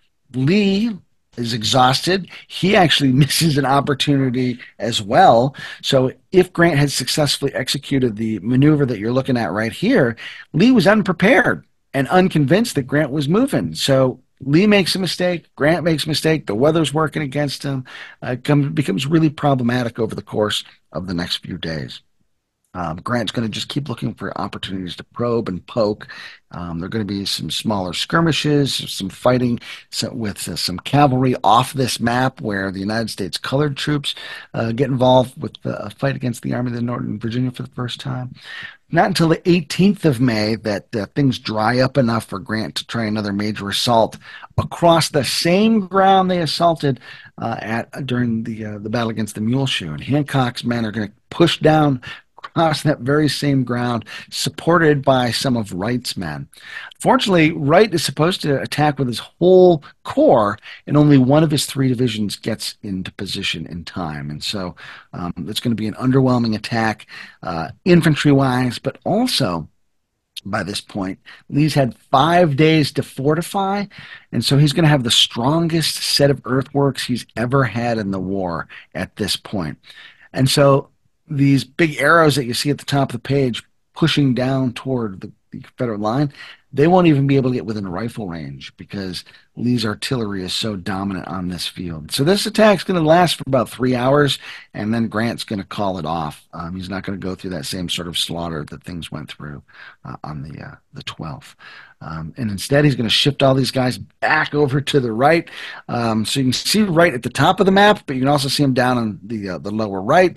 Lee is exhausted. He actually misses an opportunity as well. So if Grant had successfully executed the maneuver that you're looking at right here, Lee was unprepared and unconvinced that Grant was moving. So Lee makes a mistake, Grant makes a mistake, the weather's working against him. It becomes really problematic over the course of the next few days. Grant's going to just keep looking for opportunities to probe and poke. There are going to be some smaller skirmishes, some fighting with some cavalry off this map, where the United States colored troops get involved with a fight against the Army of Northern Virginia for the first time. Not until the 18th of May that things dry up enough for Grant to try another major assault across the same ground they assaulted during the battle against the Muleshoe. And Hancock's men are going to push down across that very same ground, supported by some of Wright's men. Fortunately, Wright is supposed to attack with his whole corps, and only one of his 3 divisions gets into position in time. And so it's going to be an underwhelming attack, infantry-wise, but also, by this point, Lee's had 5 days to fortify, and so he's going to have the strongest set of earthworks he's ever had in the war at this point. And so these big arrows that you see at the top of the page pushing down toward the Confederate line, they won't even be able to get within rifle range, because Lee's artillery is so dominant on this field. So this attack's going to last for about 3 hours, and then Grant's going to call it off. He's not going to go through that same sort of slaughter that things went through on the 12th. And instead, he's going to shift all these guys back over to the right. So you can see Wright at the top of the map, but you can also see him down on the lower right.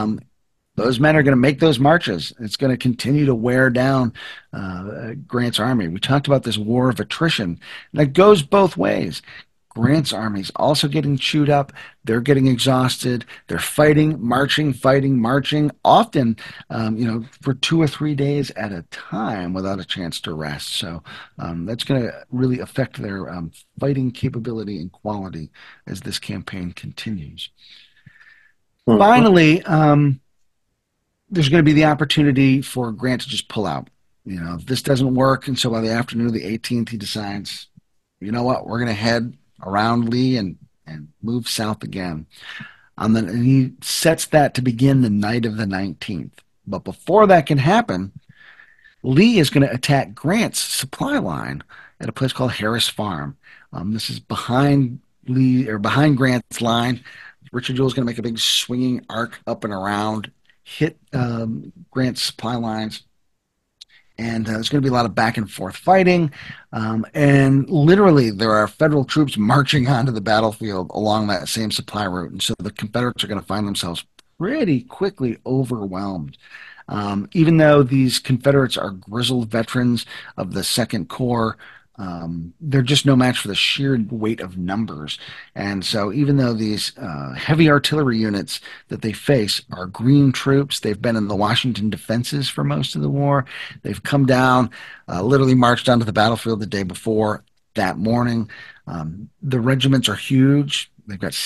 Those men are going to make those marches. It's going to continue to wear down Grant's army. We talked about this war of attrition. That goes both ways. Grant's army's also getting chewed up. They're getting exhausted. They're fighting, marching, often, for 2 or 3 days at a time without a chance to rest. So that's going to really affect their fighting capability and quality as this campaign continues. Mm-hmm. Finally, there's going to be the opportunity for Grant to just pull out. If this doesn't work, and so by the afternoon of the 18th, he decides, you know what, we're going to head around Lee and move south again. And he sets that to begin the night of the 19th. But before that can happen, Lee is going to attack Grant's supply line at a place called Harris Farm. This is behind Grant's line. Richard Ewell's going to make a big swinging arc up and around, hit Grant's supply lines. And there's going to be a lot of back and forth fighting. And literally, there are federal troops marching onto the battlefield along that same supply route. And so the Confederates are going to find themselves pretty quickly overwhelmed. Even though these Confederates are grizzled veterans of the Second Corps, they're just no match for the sheer weight of numbers. And so even though these heavy artillery units that they face are green troops, they've been in the Washington defenses for most of the war. They've come down, literally marched onto the battlefield the day before that morning. The regiments are huge. They've got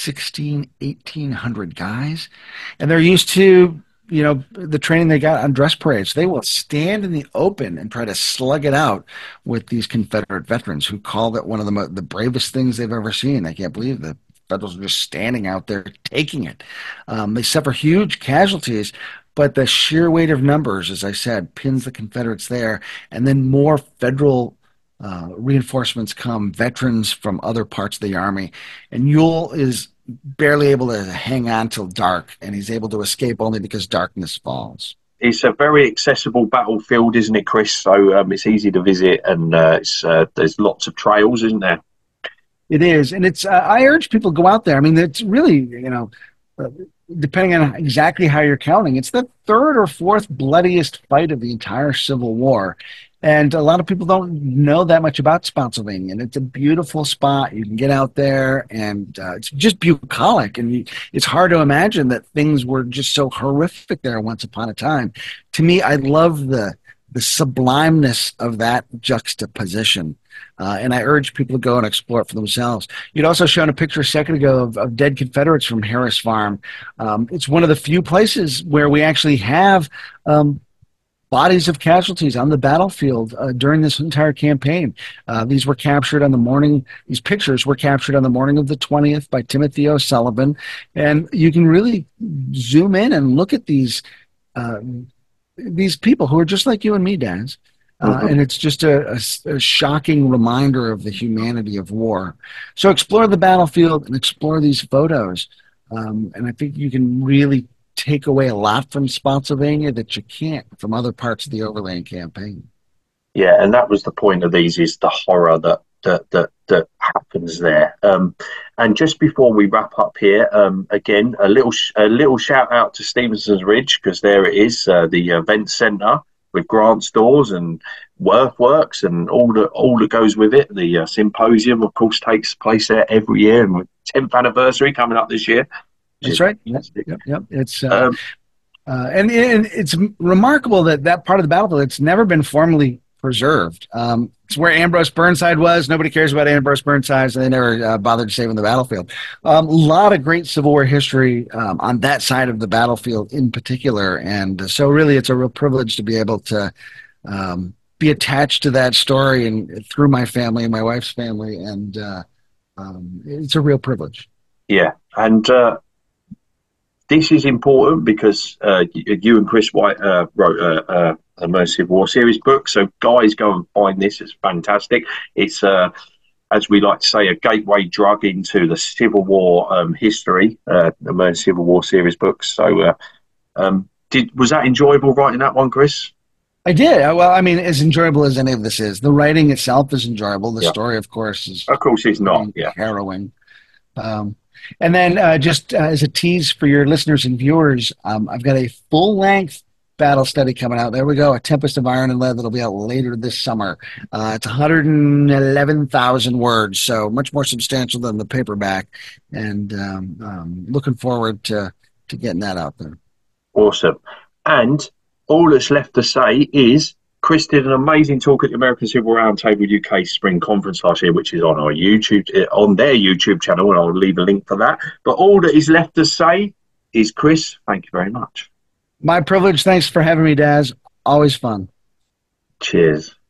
1,800 guys, and they're used to the training they got on dress parades. They will stand in the open and try to slug it out with these Confederate veterans who called it one of the bravest things they've ever seen. They can't believe the Federals are just standing out there taking it. They suffer huge casualties, but the sheer weight of numbers, as I said, pins the Confederates there. And then more Federal reinforcements come, veterans from other parts of the Army. And Ewell is barely able to hang on till dark, and he's able to escape only because darkness falls. It's a very accessible battlefield, isn't it, Chris? So it's easy to visit, and there's lots of trails, isn't there? It is, and it's. I urge people to go out there. I mean, it's really, depending on exactly how you're counting, it's the third or fourth bloodiest fight of the entire Civil War. And a lot of people don't know that much about Spotsylvania, and it's a beautiful spot. You can get out there, and it's just bucolic, and it's hard to imagine that things were just so horrific there once upon a time. To me, I love the sublimeness of that juxtaposition, and I urge people to go and explore it for themselves. You'd also shown a picture a second ago of dead Confederates from Harris Farm. It's one of the few places where we actually have bodies of casualties on the battlefield during this entire campaign. These were captured on the morning. These pictures were captured on the morning of the 20th by Timothy O'Sullivan, and you can really zoom in and look at these people who are just like you and me, Daz. And it's just a shocking reminder of the humanity of war. So explore the battlefield and explore these photos, and I think you can really take away a lot from Spotsylvania that you can't from other parts of the Overland Campaign. Yeah, and that was the point of these, is the horror that happens there. And just before we wrap up here, again, a little shout out to Stevenson's Ridge, because there it is, the event centre with Grant's Doors and Worth Works and all that goes with it. The symposium, of course, takes place there every year, and with 10th anniversary coming up this year. That's right. Yep. It's and it's remarkable that part of the battlefield, it's never been formally preserved. It's where Ambrose Burnside was. Nobody cares about Ambrose Burnside, so they never bothered saving the battlefield. A lot of great Civil War history on that side of the battlefield in particular, and so really it's a real privilege to be able to be attached to that story and through my family and my wife's family, and it's a real privilege. Yeah, and this is important because you and Chris White wrote a Immersive War Series book. So guys, go and find this. It's fantastic. It's, as we like to say, a gateway drug into the Civil War history, Immersive War Series books. So was that enjoyable writing that one, Chris? I did. Well, I mean, as enjoyable as any of this is. The writing itself is enjoyable. The story, of course, is not harrowing. And then just as a tease for your listeners and viewers, I've got a full-length battle study coming out. There we go. A Tempest of Iron and Lead that'll be out later this summer. It's 111,000 words, so much more substantial than the paperback. And looking forward to getting that out there. Awesome. And all that's left to say is Chris did an amazing talk at the American Civil War Roundtable UK Spring Conference last year, which is on our YouTube, on their YouTube channel, and I'll leave a link for that. But all that is left to say is, Chris, thank you very much. My privilege. Thanks for having me, Daz. Always fun. Cheers.